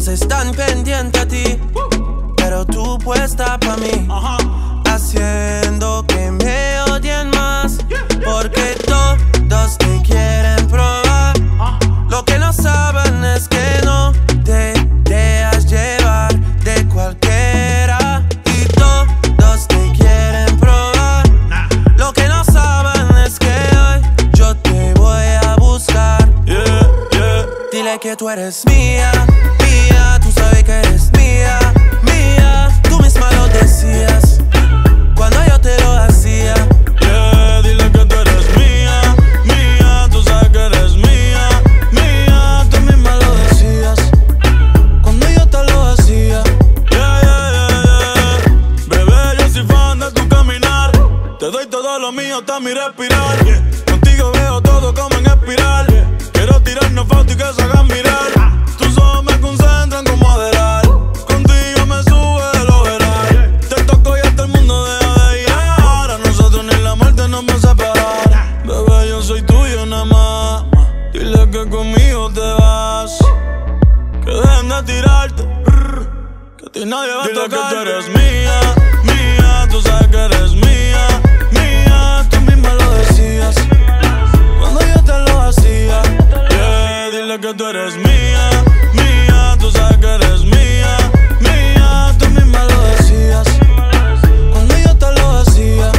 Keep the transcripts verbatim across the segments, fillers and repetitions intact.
están pendientes a ti, pero tú puesta pa' mí, haciendo que me odien más, porque todos te quieren probar. Lo que no saben es que no te dejas llevar de cualquiera, y todos te quieren probar. Lo que no saben es que hoy yo te voy a buscar. Yeah, yeah. Dile que tú eres mía, mía, tú sabes que eres mía, mía. Tú misma lo decías cuando yo te lo hacía. Yeah, dile que tú eres mía, mía, tú sabes que eres mía, mía. Tú misma lo decías cuando yo te lo hacía. Yeah, yeah, yeah, yeah. Bebé, yo soy fan de tu caminar. Te doy todo lo mío hasta mi respirar. Contigo veo todo como en espiral. Quiero tirarnos fotos y que se hagan mirar. Tus ojos me concentran como Aderal. Contigo me sube el overall. Te toco y hasta el mundo deja de llegar. A nosotros ni la muerte nos va a separar. Bebé, yo soy tuyo nada más. Dile que conmigo te vas. Que dejen de tirarte. Que a ti nadie va a tocar. Dile que tú eres mía, mía. Tú sabes que eres mía, mía. Tú misma lo decías cuando yo te lo hacía. Yeah, dile que tú eres mía, mía. Tú sabes que eres mía, mía. Tú misma lo decías cuando yo te lo hacía.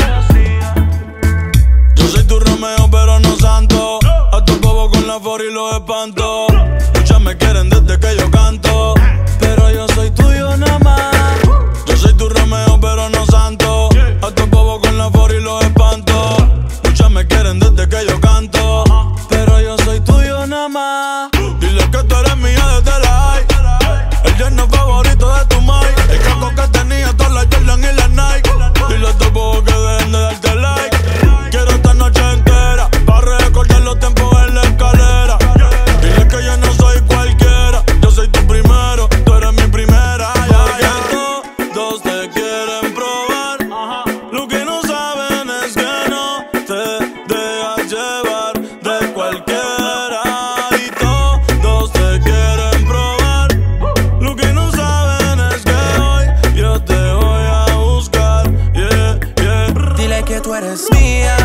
Yo soy tu Romeo pero no santo. A tu bobo con la for y los espanto. Muchas me quieren desde que yo canto, pero yo soy tuyo nada más. Yo soy tu Romeo pero no santo. A tu bobo con la for y los espanto. Muchas me quieren desde que yo canto, pero yo soy tuyo nada más. Dile que tú eres mía desde la high. El yerno favorito de tu mai. El caco que tenía todas las Jordan y las Nike. Dile a tu bobo que dejen de darte like. Quiero esta noche entera pa' recordar los tiempos en la escalera. Dile que yo no soy cualquiera. Yo soy tu primero, tú eres mi primera. Porque todos te quieren probar. Lo que no saben es que no te dejas llevar de cualquiera. Y todos te quieren probar. Lo que no saben es que hoy yo te voy a buscar. Yeah, yeah. Dile que tú eres mía,